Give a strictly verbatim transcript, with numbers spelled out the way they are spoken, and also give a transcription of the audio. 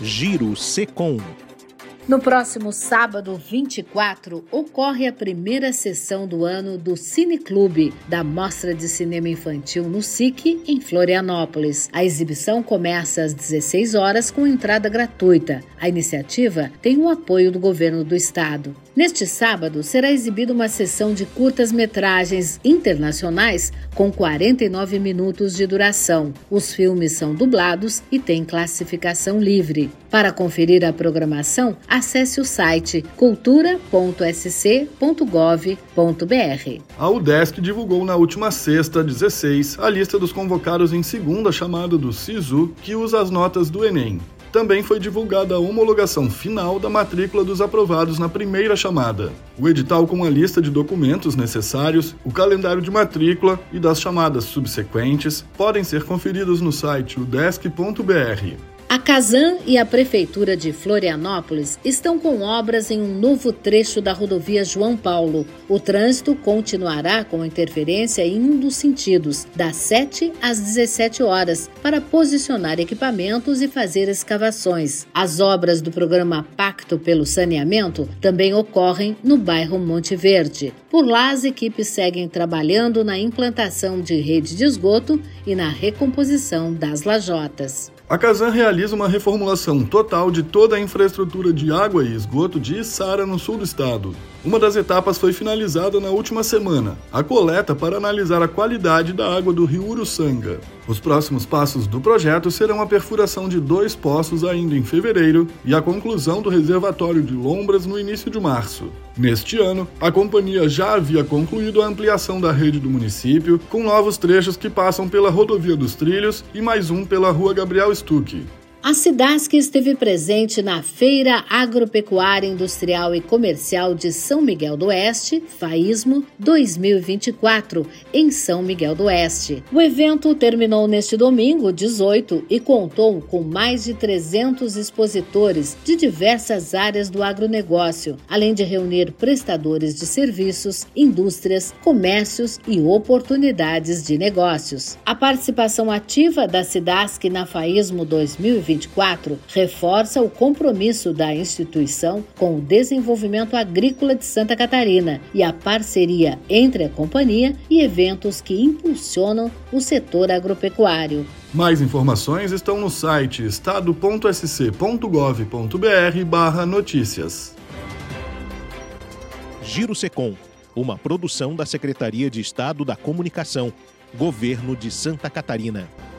Giro Secom. No próximo sábado, vinte e quatro, ocorre a primeira sessão do ano do Cineclube, da Mostra de Cinema Infantil no S I C, em Florianópolis. A exibição começa às dezesseis horas com entrada gratuita. A iniciativa tem o apoio do governo do estado. Neste sábado, será exibida uma sessão de curtas-metragens internacionais com quarenta e nove minutos de duração. Os filmes são dublados e têm classificação livre. Para conferir a programação, acesse o site cultura ponto s c ponto gov ponto b r. A UDESC divulgou na última sexta, dezesseis, a lista dos convocados em segunda chamada do SISU, que usa as notas do Enem. Também foi divulgada a homologação final da matrícula dos aprovados na primeira chamada. O edital com a lista de documentos necessários, o calendário de matrícula e das chamadas subsequentes podem ser conferidos no site udesc ponto b r. A Casan e a Prefeitura de Florianópolis estão com obras em um novo trecho da rodovia João Paulo. O trânsito continuará com interferência em um dos sentidos, das sete às dezessete horas, para posicionar equipamentos e fazer escavações. As obras do programa Pacto pelo Saneamento também ocorrem no bairro Monte Verde. Por lá, as equipes seguem trabalhando na implantação de rede de esgoto e na recomposição das lajotas. A Casan realiza uma reformulação total de toda a infraestrutura de água e esgoto de Içara, no sul do estado. Uma das etapas foi finalizada na última semana, a coleta para analisar a qualidade da água do rio Uruçanga. Os próximos passos do projeto serão a perfuração de dois poços ainda em fevereiro e a conclusão do reservatório de Lombras no início de março. Neste ano, a companhia já havia concluído a ampliação da rede do município, com novos trechos que passam pela Rodovia dos Trilhos e mais um pela Rua Gabriel Stuck. A Cidasc esteve presente na Feira Agropecuária Industrial e Comercial de São Miguel do Oeste, FAISMO dois mil e vinte e quatro, em São Miguel do Oeste. O evento terminou neste domingo, dezoito, e contou com mais de trezentos expositores de diversas áreas do agronegócio, além de reunir prestadores de serviços, indústrias, comércios e oportunidades de negócios. A participação ativa da Cidasc na FAISMO dois mil e vinte e quatro reforça o compromisso da instituição com o desenvolvimento agrícola de Santa Catarina e a parceria entre a companhia e eventos que impulsionam o setor agropecuário. Mais informações estão no site estado ponto s c ponto gov ponto b r barra notícias. Giro Secom, uma produção da Secretaria de Estado da Comunicação, Governo de Santa Catarina.